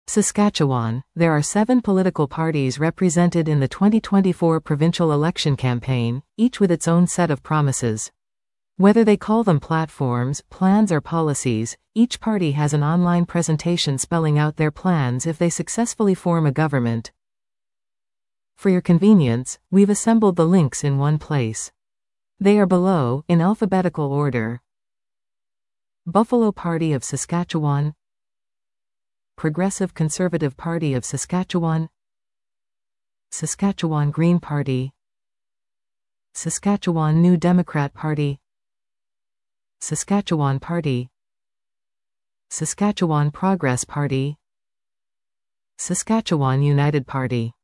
Saskatchewan, there are 7 political parties represented in the 2024 provincial election campaign, each with its own set of promises. Whether they call them platforms, plans or policies, each party has an online presentation spelling out their plans if they successfully form a government. For your convenience, we've assembled the links in one place. They are below, in alphabetical order. Buffalo Party of Saskatchewan, Progressive Conservative Party of Saskatchewan, Saskatchewan Green Party, Saskatchewan New Democrat Party, Saskatchewan Party, Saskatchewan Progress Party, Saskatchewan United Party.